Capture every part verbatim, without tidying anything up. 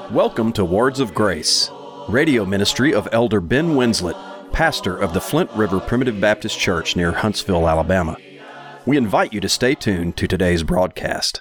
Welcome to Words of Grace, radio ministry of Elder Ben Winslet, pastor of the Flint River Primitive Baptist Church near Huntsville, Alabama. We invite you to stay tuned to today's broadcast.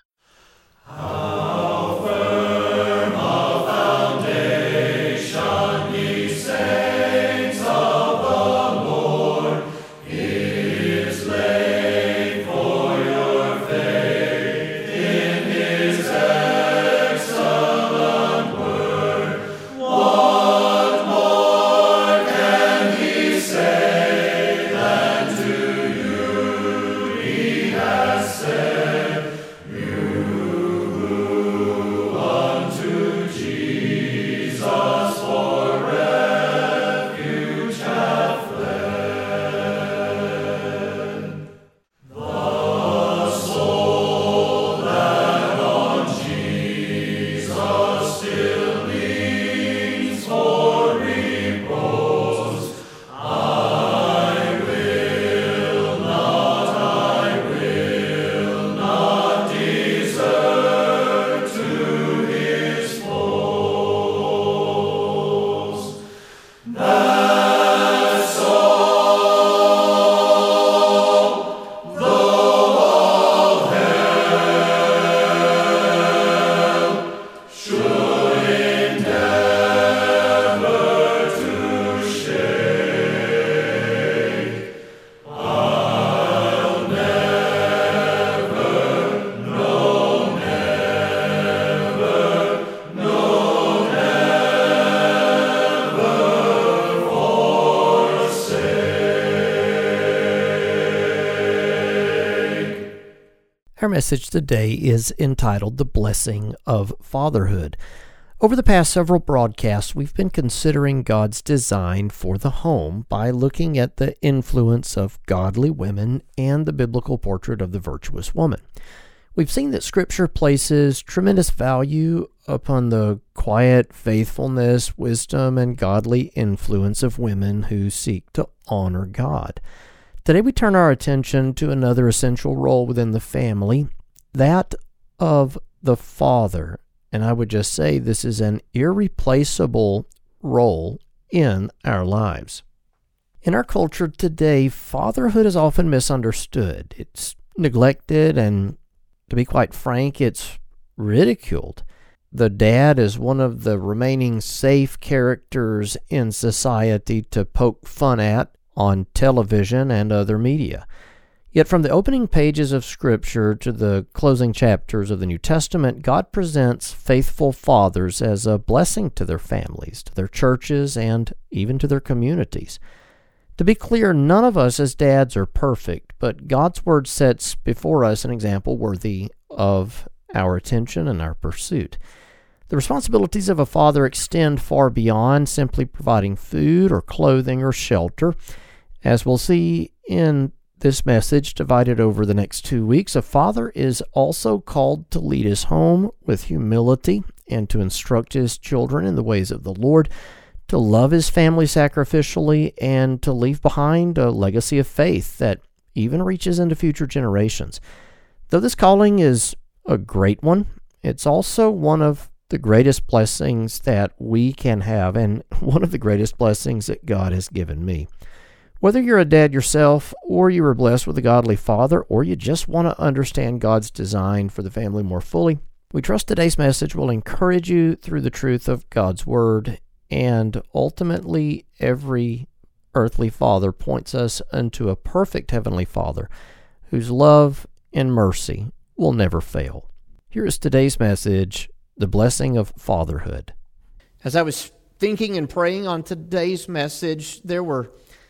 Our message today is entitled The Blessing of Fatherhood. Over the past several broadcasts, we've been considering God's design for the home by looking at the influence of godly women and the biblical portrait of the virtuous woman. We've seen that Scripture places tremendous value upon the quiet faithfulness, wisdom, and godly influence of women who seek to honor God. Today we turn our attention to another essential role within the family, that of the father. And I would just say this is an irreplaceable role in our lives. In our culture today, fatherhood is often misunderstood. It's neglected, and to be quite frank, it's ridiculed. The dad is one of the remaining safe characters in society to poke fun at on television and other media. Yet from the opening pages of Scripture to the closing chapters of the New Testament, God presents faithful fathers as a blessing to their families, to their churches, and even to their communities. To be clear, none of us as dads are perfect, but God's Word sets before us an example worthy of our attention and our pursuit. The responsibilities of a father extend far beyond simply providing food or clothing or shelter. As we'll see in this message divided over the next two weeks, a father is also called to lead his home with humility and to instruct his children in the ways of the Lord, to love his family sacrificially, and to leave behind a legacy of faith that even reaches into future generations. Though this calling is a great one, it's also one of the greatest blessings that we can have, and one of the greatest blessings that God has given me. Whether you're a dad yourself, or you were blessed with a godly father, or you just want to understand God's design for the family more fully, we trust today's message will encourage you through the truth of God's Word, and ultimately every earthly father points us unto a perfect heavenly Father whose love and mercy will never fail. Here is today's message, The Blessing of Fatherhood. As I was thinking and praying on today's message, there were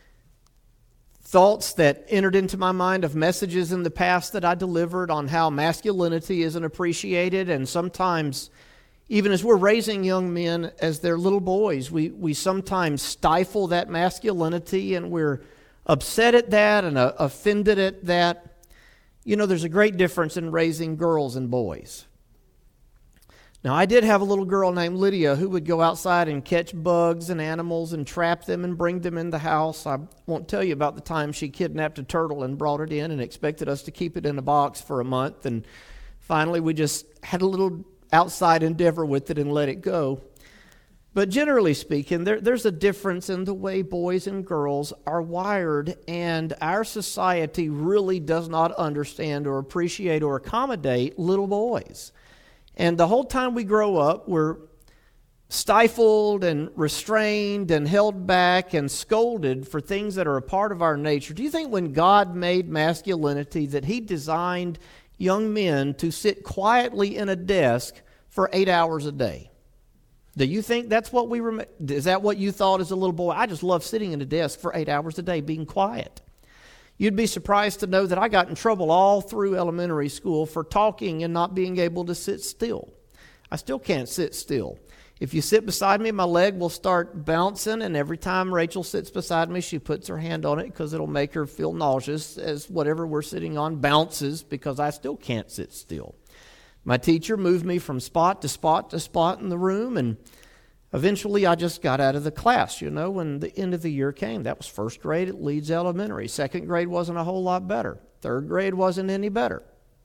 thoughts that entered into my mind of messages in the past that I delivered on how masculinity isn't appreciated, and sometimes, even as we're raising young men as their little boys, we, we sometimes stifle that masculinity, and we're upset at that and uh, offended at that. You know, there's a great difference in raising girls and boys. Now, I did have a little girl named Lydia who would go outside and catch bugs and animals and trap them and bring them in the house. I won't tell you about the time she kidnapped a turtle and brought it in and expected us to keep it in a box for a month. And finally, we just had a little outside endeavor with it and let it go. But generally speaking, there, there's a difference in the way boys and girls are wired, and our society really does not understand or appreciate or accommodate little boys. And the whole time we grow up, we're stifled and restrained and held back and scolded for things that are a part of our nature. Do you think when God made masculinity that He designed young men to sit quietly in a desk for eight hours a day? Do you think that's what we rem- is that what you thought as a little boy? I just love sitting in a desk for eight hours a day, being quiet. You'd be surprised to know that I got in trouble all through elementary school for talking and not being able to sit still. I still can't sit still. If you sit beside me, my leg will start bouncing, and every time Rachel sits beside me, she puts her hand on it because it'll make her feel nauseous as whatever we're sitting on bounces, because I still can't sit still. My teacher moved me from spot to spot to spot in the room, and eventually I just got out of the class, you know, when the end of the year came. That was first grade at Leeds Elementary. Second grade wasn't a whole lot better. Third grade wasn't any better.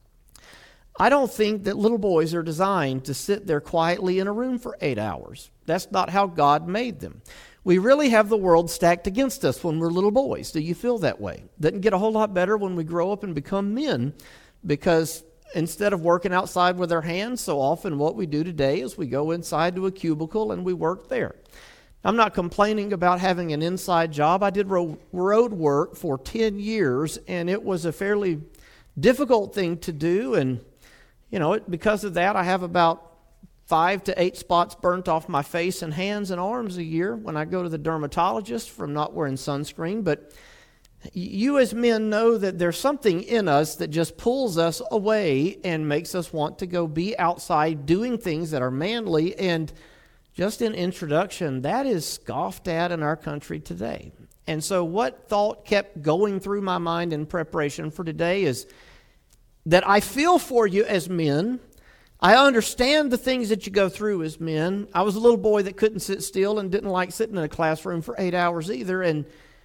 I don't think that little boys are designed to sit there quietly in a room for eight hours. That's not how God made them. We really have the world stacked against us when we're little boys. Do you feel that way? Doesn't get a whole lot better when we grow up and become men, because instead of working outside with our hands, so often what we do today is we go inside to a cubicle and we work there. I'm not complaining about having an inside job. I did ro- road work for ten years, and it was a fairly difficult thing to do. And, you know, it, because of that, I have about five to eight spots burnt off my face and hands and arms a year when I go to the dermatologist from not wearing sunscreen. But you as men know that there's something in us that just pulls us away and makes us want to go be outside doing things that are manly. And just in introduction, that is scoffed at in our country today. And so what thought kept going through my mind in preparation for today is that I feel for you as men. I understand the things that you go through as men. I was a little boy that couldn't sit still and didn't like sitting in a classroom for eight hours either. And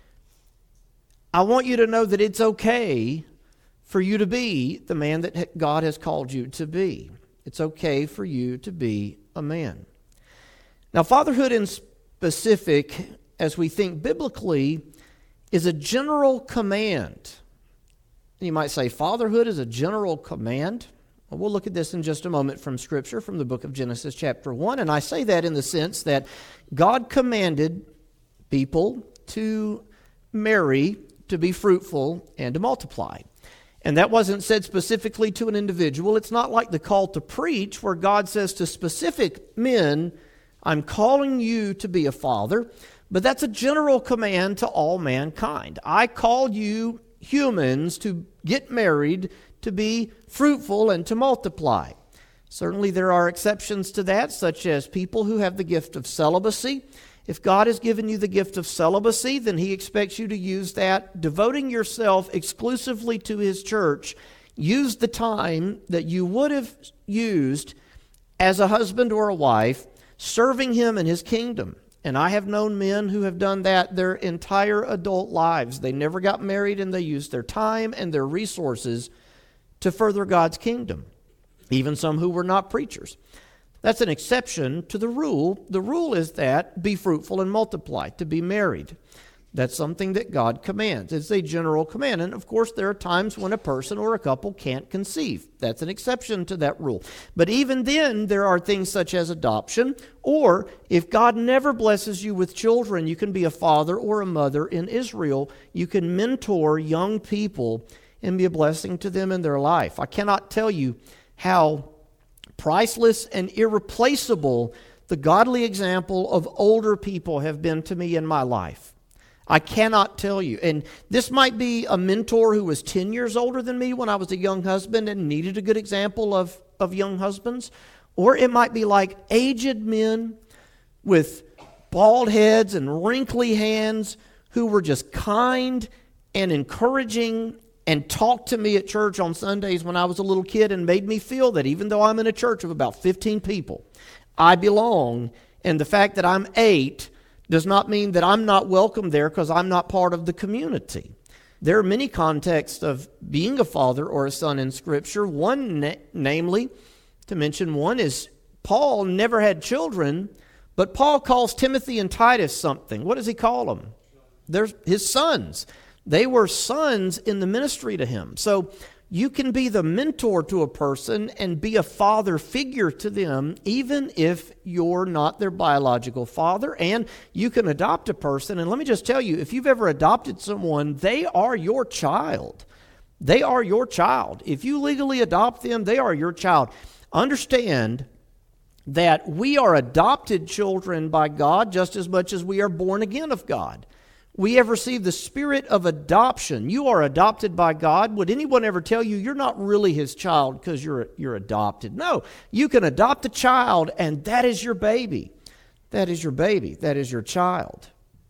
I want you to know that it's okay for you to be the man that God has called you to be. It's okay for you to be a man. Now, fatherhood in specific, as we think biblically, is a general command. You might say fatherhood is a general command. Well, we'll look at this in just a moment from Scripture, from the book of Genesis chapter one. And I say that in the sense that God commanded people to marry, to be fruitful, and to multiply. And that wasn't said specifically to an individual. It's not like the call to preach, where God says to specific men, I'm calling you to be a father. But that's a general command to all mankind. I call you humans to get married, to be fruitful, and to multiply. Certainly there are exceptions to that, such as people who have the gift of celibacy. If God has given you the gift of celibacy, then He expects you to use that, devoting yourself exclusively to His church. Use the time that you would have used as a husband or a wife, serving Him in His kingdom. And I have known men who have done that their entire adult lives. They never got married, and they used their time and their resources to further God's kingdom. Even some who were not preachers. That's an exception to the rule. The rule is that be fruitful and multiply, to be married. That's something that God commands. It's a general command. And of course, there are times when a person or a couple can't conceive. That's an exception to that rule. But even then, there are things such as adoption, or if God never blesses you with children, you can be a father or a mother in Israel. You can mentor young people and be a blessing to them in their life. I cannot tell you how priceless and irreplaceable the godly example of older people have been to me in my life. I cannot tell you. And this might be a mentor who was ten years older than me when I was a young husband and needed a good example of, of young husbands. Or it might be like aged men with bald heads and wrinkly hands who were just kind and encouraging and talked to me at church on Sundays when I was a little kid and made me feel that even though I'm in a church of about fifteen people, I belong. And the fact that I'm eight does not mean that I'm not welcome there because I'm not part of the community. There are many contexts of being a father or a son in Scripture. One, na- namely, to mention one is Paul never had children, but Paul calls Timothy and Titus something. What does he call them? They're his sons. They were sons in the ministry to him. So you can be the mentor to a person and be a father figure to them, even if you're not their biological father. And you can adopt a person. And let me just tell you, if you've ever adopted someone, they are your child. They are your child. If you legally adopt them, they are your child. Understand that we are adopted children by God just as much as we are born again of God. We have received the spirit of adoption. You are adopted by God. Would anyone ever tell you you're not really his child because you're, you're adopted? No, you can adopt a child, and that is your baby. That is your baby. That is your child.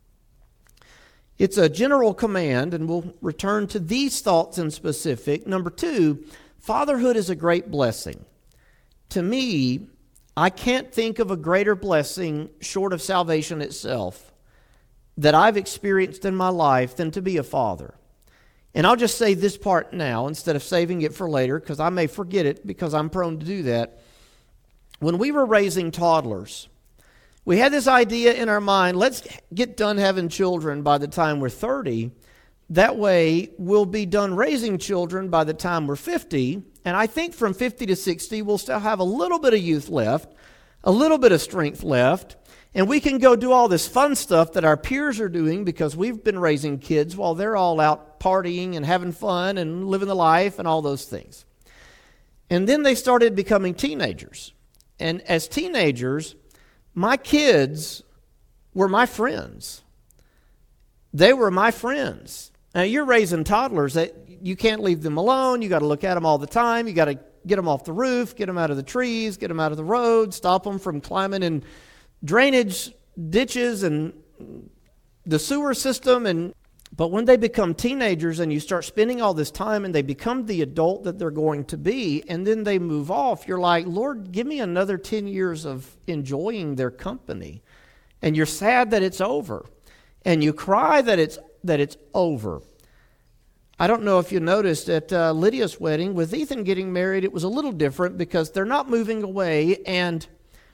It's a general command, and we'll return to these thoughts in specific. Number two, fatherhood is a great blessing. To me, I can't think of a greater blessing short of salvation itself that I've experienced in my life than to be a father. And I'll just say this part now instead of saving it for later, because I may forget it because I'm prone to do that. When we were raising toddlers, we had this idea in our mind, let's get done having children by the time we're thirty. That way, we'll be done raising children by the time we're fifty. And I think from fifty to sixty, we'll still have a little bit of youth left, a little bit of strength left, and we can go do all this fun stuff that our peers are doing because we've been raising kids while they're all out partying and having fun and living the life and all those things. And then they started becoming teenagers. And as teenagers, my kids were my friends. They were my friends. Now, you're raising toddlers. That you can't leave them alone. You got to look at them all the time. You got to get them off the roof, get them out of the trees, get them out of the road, stop them from climbing in drainage ditches and the sewer system. And but when they become teenagers and you start spending all this time and they become the adult that they're going to be, and then they move off, you're like, Lord, give me another ten years of enjoying their company. And you're sad that it's over. And you cry that it's that it's over. I don't know if you noticed at uh, Lydia's wedding, with Ethan getting married, it was a little different because they're not moving away, and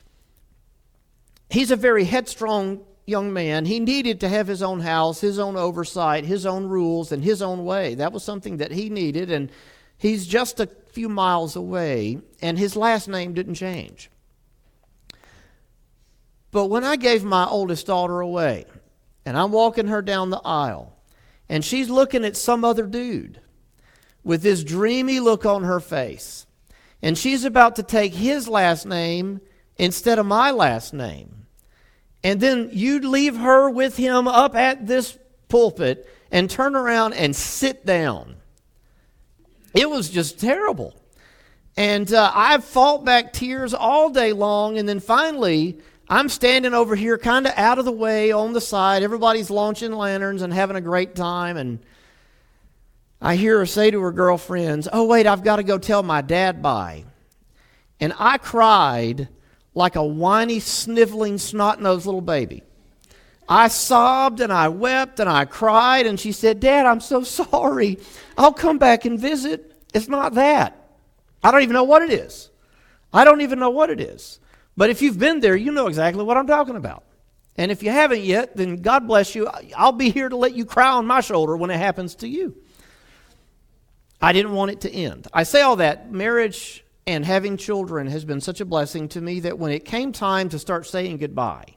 he's a very headstrong young man. He needed to have his own house, his own oversight, his own rules, and his own way. That was something that he needed, and he's just a few miles away, and his last name didn't change. But when I gave my oldest daughter away, and I'm walking her down the aisle, and she's looking at some other dude with this dreamy look on her face, and she's about to take his last name instead of my last name. And then you'd leave her with him up at this pulpit and turn around and sit down. It was just terrible. And uh, I fought back tears all day long, and then finally I'm standing over here kind of out of the way on the side. Everybody's launching lanterns and having a great time. And I hear her say to her girlfriends, oh, wait, I've got to go tell my dad bye. And I cried like a whiny, sniveling, snot-nosed little baby. I sobbed and I wept and I cried. And she said, Dad, I'm so sorry. I'll come back and visit. It's not that. I don't even know what it is. I don't even know what it is. But if you've been there, you know exactly what I'm talking about. And if you haven't yet, then God bless you. I'll be here to let you cry on my shoulder when it happens to you. I didn't want it to end. I say all that. Marriage and having children has been such a blessing to me that when it came time to start saying goodbye,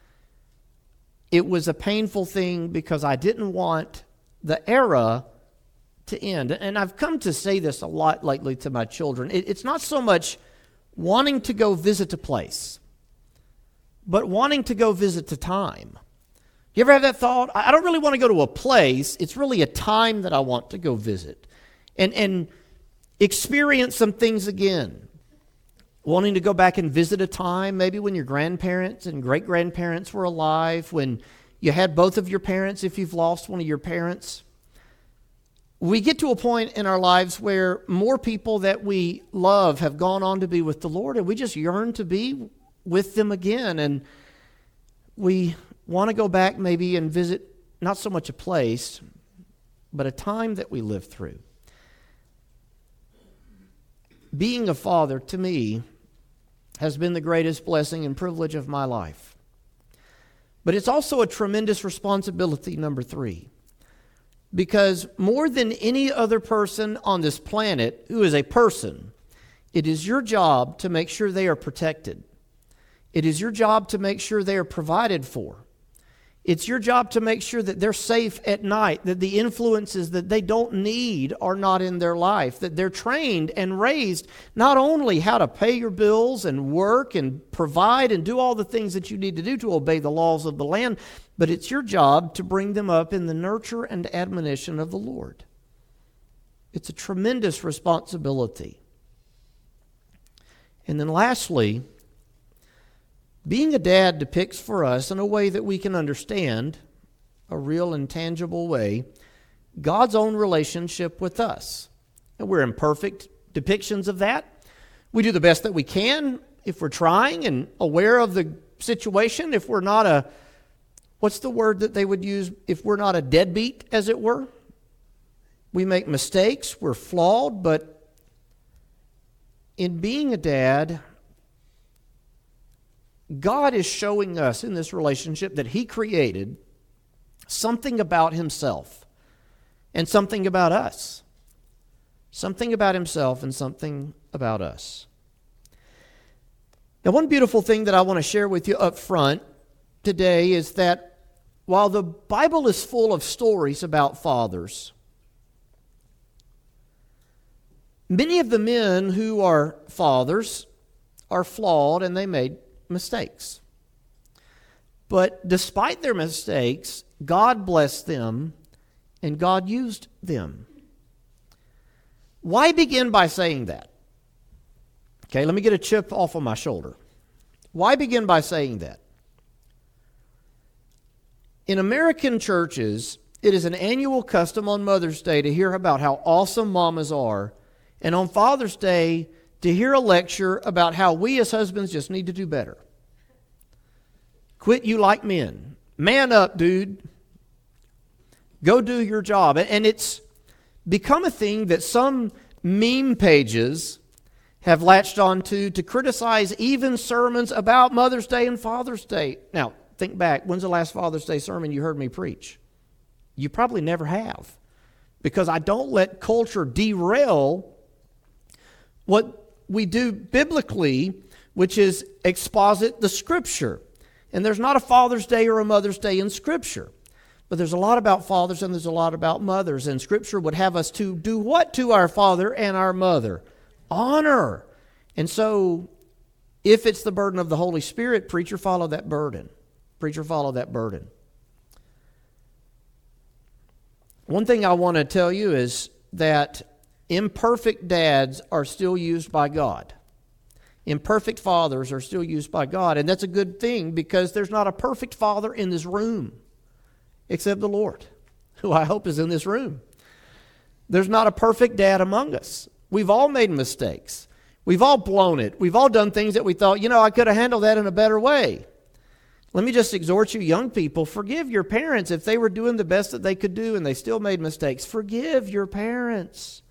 it was a painful thing because I didn't want the era to end. And I've come to say this a lot lately to my children. It's not so much wanting to go visit a place, but wanting to go visit a time. You ever have that thought? I don't really want to go to a place. It's really a time that I want to go visit and, and experience some things again. Wanting to go back and visit a time, maybe when your grandparents and great-grandparents were alive, when you had both of your parents if you've lost one of your parents. We get to a point in our lives where more people that we love have gone on to be with the Lord, and we just yearn to be with them again. And we want to go back maybe and visit not so much a place, but a time that we lived through. being a father, to me, has been the greatest blessing and privilege of my life. But it's also a tremendous responsibility, number three. Because more than any other person on this planet who is a person, it is your job to make sure they are protected. It is your job to make sure they are provided for. It's your job to make sure that they're safe at night, that the influences that they don't need are not in their life, that they're trained and raised not only how to pay your bills and work and provide and do all the things that you need to do to obey the laws of the land, but it's your job to bring them up in the nurture and admonition of the Lord. It's a tremendous responsibility. And then lastly, being a dad depicts for us, in a way that we can understand, a real and tangible way, God's own relationship with us. And we're imperfect depictions of that. We do the best that we can if we're trying and aware of the situation. If we're not a, what's the word that they would use? If we're not a deadbeat, as it were. We make mistakes, we're flawed, but in being a dad, God is showing us in this relationship that He created something about Himself and something about us. Something about Himself and something about us. Now, one beautiful thing that I want to share with you up front today is that while the Bible is full of stories about fathers, many of the men who are fathers are flawed and they made mistakes. But despite their mistakes, God blessed them and God used them. Why begin by saying that? Okay, let me get a chip off of my shoulder. Why begin by saying that? In American churches, it is an annual custom on Mother's Day to hear about how awesome mamas are, and on Father's Day to hear a lecture about how we as husbands just need to do better. Quit you like men. Man up, dude. Go do your job. And it's become a thing that some meme pages have latched onto to criticize even sermons about Mother's Day and Father's Day. Now, think back. When's the last Father's Day sermon you heard me preach? You probably never have. Because I don't let culture derail what we do biblically, which is exposit the Scripture. And there's not a Father's Day or a Mother's Day in Scripture. But there's a lot about fathers and there's a lot about mothers. And Scripture would have us to do what to our father and our mother? Honor. And so, if it's the burden of the Holy Spirit, preacher, follow that burden. Preacher, follow that burden. One thing I want to tell you is that imperfect dads are still used by God. Imperfect fathers are still used by God. And that's a good thing because there's not a perfect father in this room except the Lord, who I hope is in this room. There's not a perfect dad among us. We've all made mistakes. We've all blown it. We've all done things that we thought, you know, I could have handled that in a better way. Let me just exhort you young people, forgive your parents if they were doing the best that they could do and they still made mistakes. Forgive your parents.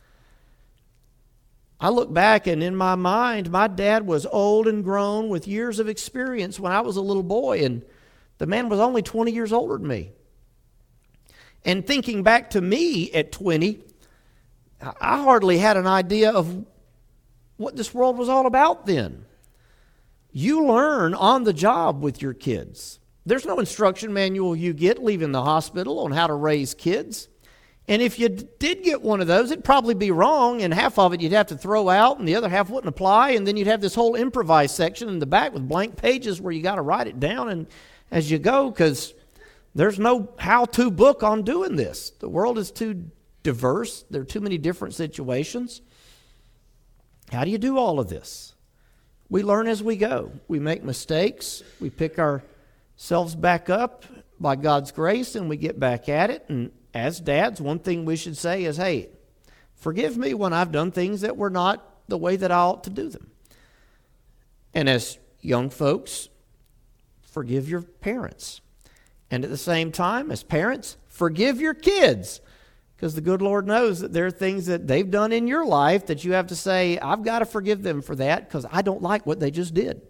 I look back and in my mind, my dad was old and grown with years of experience when I was a little boy, and the man was only twenty years older than me. And thinking back to me at twenty, I hardly had an idea of what this world was all about then. You learn on the job with your kids. There's no instruction manual you get leaving the hospital on how to raise kids. And if you did get one of those, it'd probably be wrong, and half of it you'd have to throw out, and the other half wouldn't apply, and then you'd have this whole improvised section in the back with blank pages where you got to write it down and as you go, because there's no how-to book on doing this. The world is too diverse. There are too many different situations. How do you do all of this? We learn as we go. We make mistakes. We pick ourselves back up by God's grace, and we get back at it. And as dads, one thing we should say is, hey, forgive me when I've done things that were not the way that I ought to do them. And as young folks, forgive your parents. And at the same time, as parents, forgive your kids. Because the good Lord knows that there are things that they've done in your life that you have to say, I've got to forgive them for that because I don't like what they just did.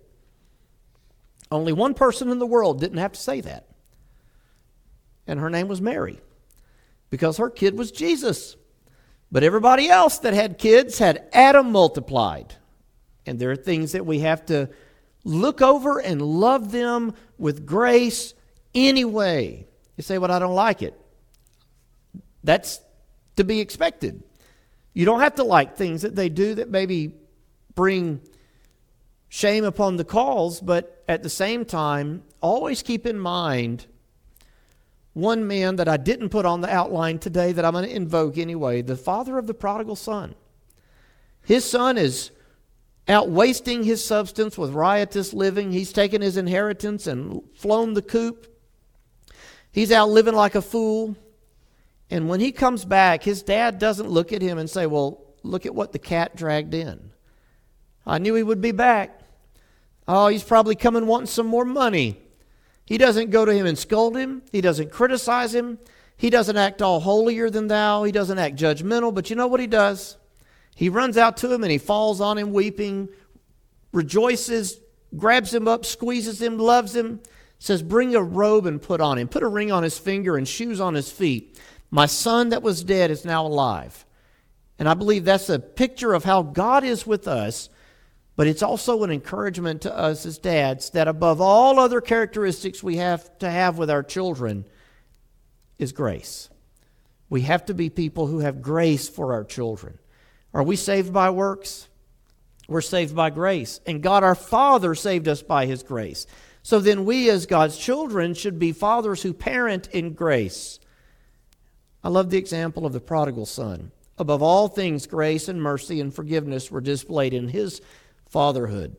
Only one person in the world didn't have to say that. And her name was Mary, because her kid was Jesus. But everybody else that had kids had Adam multiplied. And there are things that we have to look over and love them with grace anyway. You say, well, I don't like it. That's to be expected. You don't have to like things that they do that maybe bring shame upon the cause, but at the same time, always keep in mind one man that I didn't put on the outline today that I'm going to invoke anyway, the father of the prodigal son. His son is out wasting his substance with riotous living. He's taken his inheritance and flown the coop. He's out living like a fool. And when he comes back, his dad doesn't look at him and say, well, look at what the cat dragged in. I knew he would be back. Oh, he's probably coming wanting some more money. He doesn't go to him and scold him. He doesn't criticize him. He doesn't act all holier than thou. He doesn't act judgmental. But you know what he does? He runs out to him and he falls on him weeping, rejoices, grabs him up, squeezes him, loves him, says, bring a robe and put on him. Put a ring on his finger and shoes on his feet. My son that was dead is now alive. And I believe that's a picture of how God is with us, but it's also an encouragement to us as dads that above all other characteristics we have to have with our children is grace. We have to be people who have grace for our children. Are we saved by works? We're saved by grace. And God our Father saved us by His grace. So then we as God's children should be fathers who parent in grace. I love the example of the prodigal son. Above all things, grace and mercy and forgiveness were displayed in his fatherhood.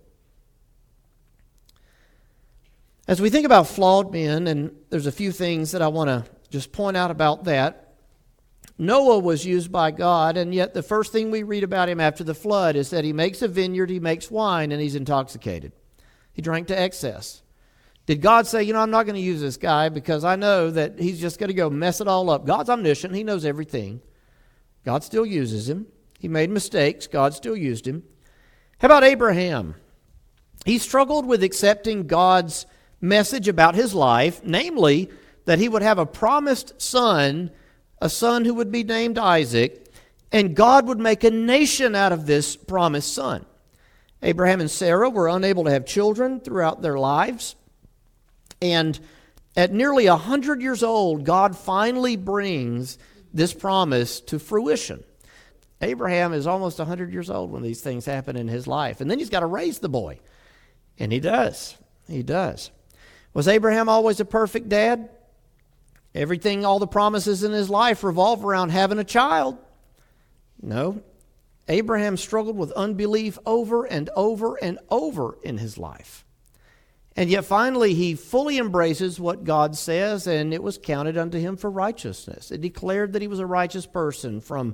As we think about flawed men, and there's a few things that I want to just point out about that. Noah was used by God, and yet the first thing we read about him after the flood is that he makes a vineyard, he makes wine, and he's intoxicated. He drank to excess. Did God say, you know, I'm not going to use this guy because I know that he's just going to go mess it all up? God's omniscient. He knows everything. God still uses him. He made mistakes. God still used him. How about Abraham? He struggled with accepting God's message about his life, namely that he would have a promised son, a son who would be named Isaac, and God would make a nation out of this promised son. Abraham and Sarah were unable to have children throughout their lives. And at nearly one hundred years old, God finally brings this promise to fruition. Abraham is almost one hundred years old when these things happen in his life. And then he's got to raise the boy. And he does. He does. Was Abraham always a perfect dad? Everything, all the promises in his life revolve around having a child? No. Abraham struggled with unbelief over and over and over in his life. And yet finally he fully embraces what God says, and it was counted unto him for righteousness. It declared that he was a righteous person from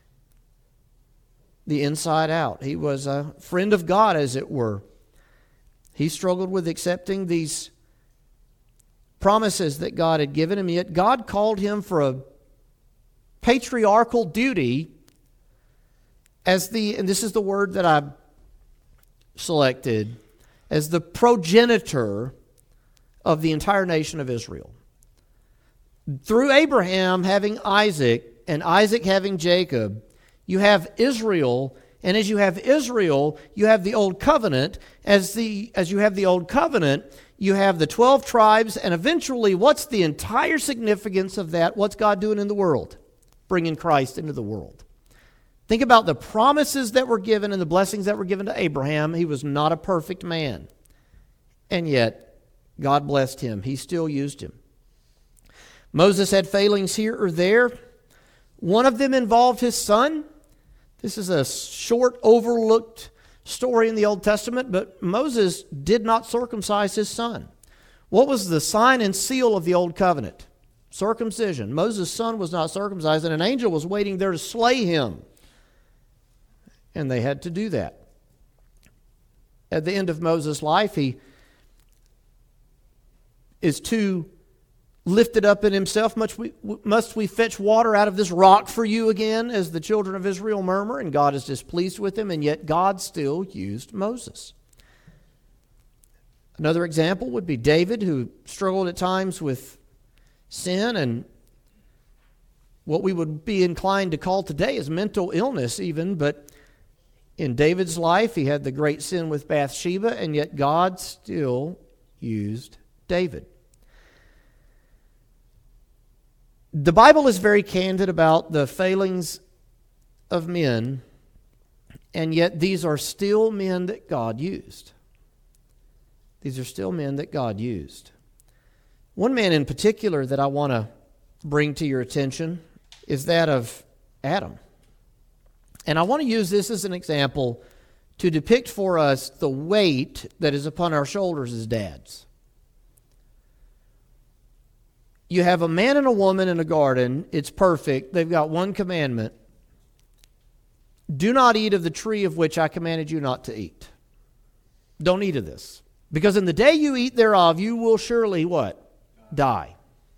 the inside out. He was a friend of God, as it were. He struggled with accepting these promises that God had given him, yet God called him for a patriarchal duty as the, and this is the word that I selected, as the progenitor of the entire nation of Israel. Through Abraham having Isaac and Isaac having Jacob, you have Israel, and as you have Israel, you have the Old Covenant. As the as you have the Old Covenant, you have the twelve tribes, and eventually, what's the entire significance of that? What's God doing in the world? Bringing Christ into the world. Think about the promises that were given and the blessings that were given to Abraham. He was not a perfect man. And yet, God blessed him. He still used him. Moses had failings here or there. One of them involved his son. This is a short, overlooked story in the Old Testament, but Moses did not circumcise his son. What was the sign and seal of the Old Covenant? Circumcision. Moses' son was not circumcised, and an angel was waiting there to slay him. And they had to do that. At the end of Moses' life, he is too lifted up in himself, must we, must we fetch water out of this rock for you again, as the children of Israel murmur? And God is displeased with him, and yet God still used Moses. Another example would be David, who struggled at times with sin and what we would be inclined to call today as mental illness even, but in David's life, he had the great sin with Bathsheba, and yet God still used David. The Bible is very candid about the failings of men, and yet these are still men that God used. These are still men that God used. One man in particular that I want to bring to your attention is that of Adam. And I want to use this as an example to depict for us the weight that is upon our shoulders as dads. You have a man and a woman in a garden. It's perfect. They've got one commandment. Do not eat of the tree of which I commanded you not to eat. Don't eat of this. Because in the day you eat thereof, you will surely what? Die.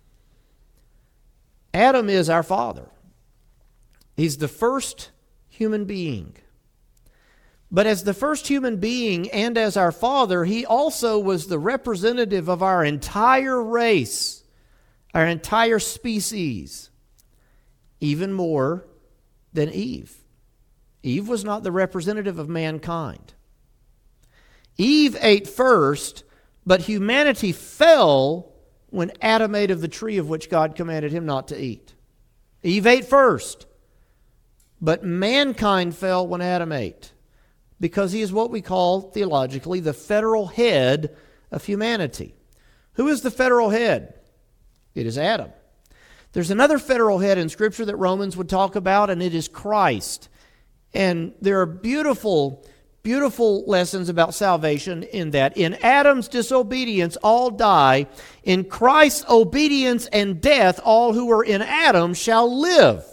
Adam is our father. He's the first human being. But as the first human being and as our father, he also was the representative of our entire race. Our entire species, even more than Eve. Eve was not the representative of mankind. Eve ate first, but humanity fell when Adam ate of the tree of which God commanded him not to eat. Eve ate first, but mankind fell when Adam ate, because he is what we call theologically the federal head of humanity. Who is the federal head? It is Adam. There's another federal head in Scripture that Romans would talk about, and it is Christ. And there are beautiful, beautiful lessons about salvation in that. In Adam's disobedience, all die. In Christ's obedience and death, all who are in Adam shall live.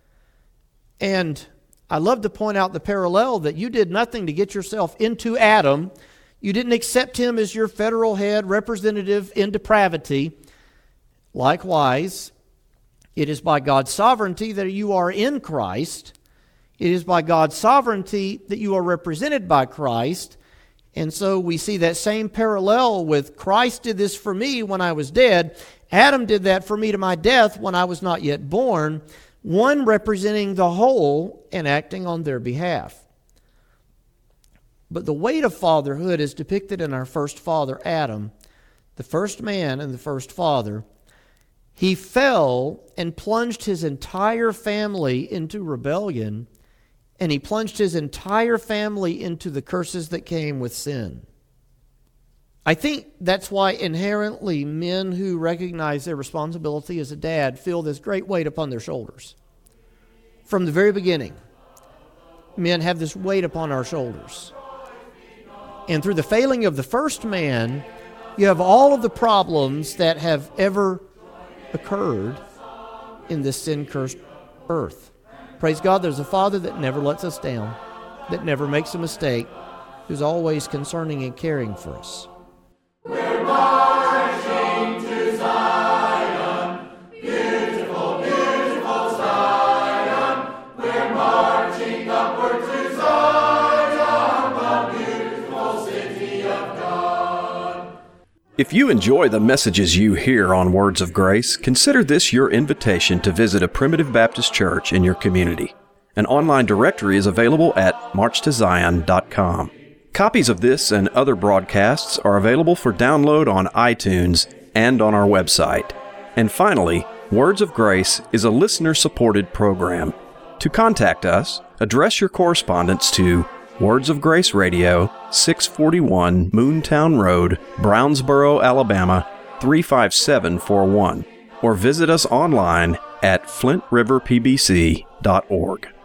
And I love to point out the parallel that you did nothing to get yourself into Adam. You didn't accept him as your federal head, representative in depravity. Likewise, it is by God's sovereignty that you are in Christ. It is by God's sovereignty that you are represented by Christ. And so we see that same parallel with Christ did this for me when I was dead. Adam did that for me to my death when I was not yet born. One representing the whole and acting on their behalf. But the weight of fatherhood is depicted in our first father, Adam, the first man and the first father. He fell and plunged his entire family into rebellion, and he plunged his entire family into the curses that came with sin. I think that's why inherently men who recognize their responsibility as a dad feel this great weight upon their shoulders. From the very beginning, men have this weight upon our shoulders. And through the failing of the first man, you have all of the problems that have ever occurred in this sin-cursed earth. Praise God, there's a Father that never lets us down, that never makes a mistake, who's always concerning and caring for us. We're marching to Zion, beautiful, beautiful Zion. We're marching upward to Zion, the beautiful city of God. If you enjoy the messages you hear on Words of Grace, consider this your invitation to visit a Primitive Baptist church in your community. An online directory is available at march to zion dot com. Copies of this and other broadcasts are available for download on iTunes and on our website. And finally, Words of Grace is a listener-supported program. To contact us, address your correspondence to Words of Grace Radio, six forty-one Moontown Road, Brownsboro, Alabama, three five seven four one, or visit us online at flint river p b c dot org.